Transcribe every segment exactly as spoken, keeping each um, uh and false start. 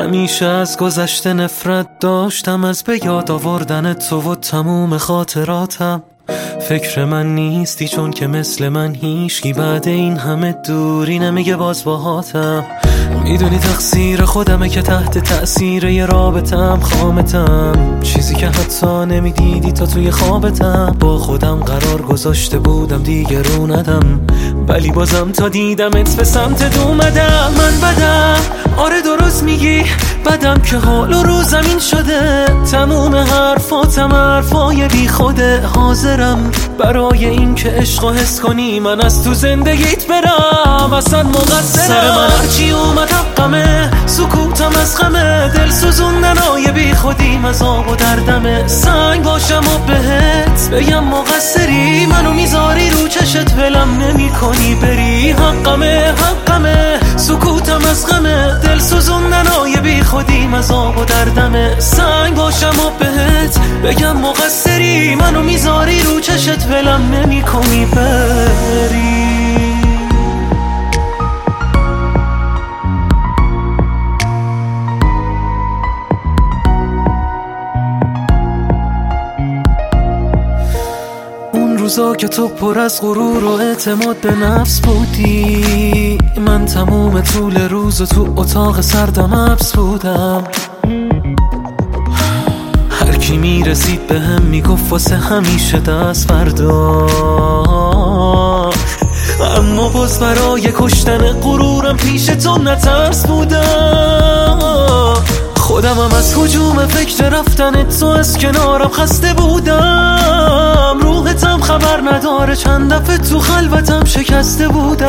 همیشه از گذشته نفرت داشتم، از به یاد آوردن تو و تموم خاطراتم. فکر من نیستی چون که مثل من هیچکی بعد این همه دوری نمیگه باز باهاتم. میدونی تقصیر خودمه که تحت تأثیر یه رابطم خامتم، چیزی که حتی نمیدیدی تا توی خوابتم. با خودم قرار گذاشته بودم دیگه رو ندم، ولی بازم تا دیدمت به سمت اومدم. من بدم، آره درست میگی، بدم که حال و رو زمین شده. تموم حرفاتم حرفای بی خوده. حاضرم برای این که عشق و حس کنی من از تو زندگیت برم، اصلا مقصرم. سر من هرچی اومد حقمه، سکوتم از غمه. دل سوزوندنای بی خودیم از آب و دردمه. سنگ باشم و بهت بگم مقصری، منو میذاری رو چشت ولم نمی کنی بری. حقمه حقمه، سکوتم از غمه. دل سوزوندنای بی خودیم از آب و دردمه. سنگ باشم و بهت بگم مقصری، منو میذاری رو چشت ولم نمی کنی بری. روزا که تو پر از غرور و اعتماد به نفس بودی، من تموم طول روز و تو اتاق سردم حبس بودم. هر کی میرسید به هم میگفت واسه همیشه دست فردا، اما باز برای کشتن غرورم پیش تو نترس بودم. خودم هم از هجوم فکر رفتن تو از کنارم خسته بودم. روحتم خبر نداره چند دفعه تو خلوتم شکسته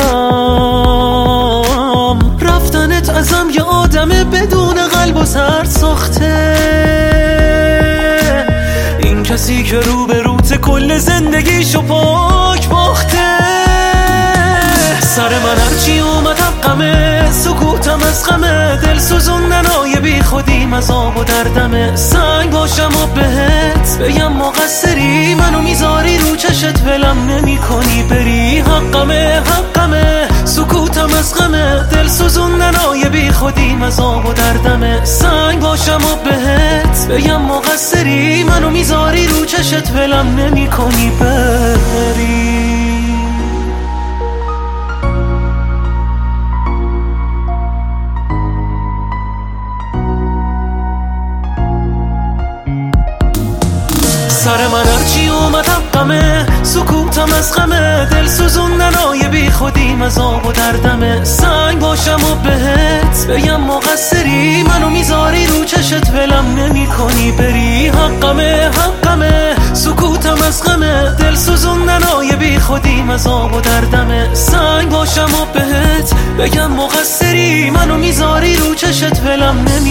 بودم. رفتنت ازم یه آدم بدون قلب و سر ساخته، این کسی که رو به روت کل زندگیشو پاک باخته. سر من هرچی اومد حقمه، سکوتم از غمه. دل سوزوندنای بی خودیم از آب و دردمه. سنگ باشم و بهت بگم مقصری، منو میذاری رو چشت ولم نمی کنی بری. حقمه حقمه، سکوتم از غمه. دل سوزوندنای بی خودیم از آب و دردمه. سنگ باشم و بهت بگم مقصری، منو میذاری رو چشت ولم نمی کنی بری. سر من هرچی اومد حقمه، سکوتم از غمه. دل سوزوندنای بی خودیم از آب و دردمه. سنگ باشم و بهت بگم مقصری، منو میذاری رو چشت ولم نمی کنی بری. حقمه حقمه، سکوتم از غمه. دل سوزوندنای بی خودیم از آب و دردمه. سنگ باشم و بهت بگم مقصری، منو میذاری رو چشت ولم نمی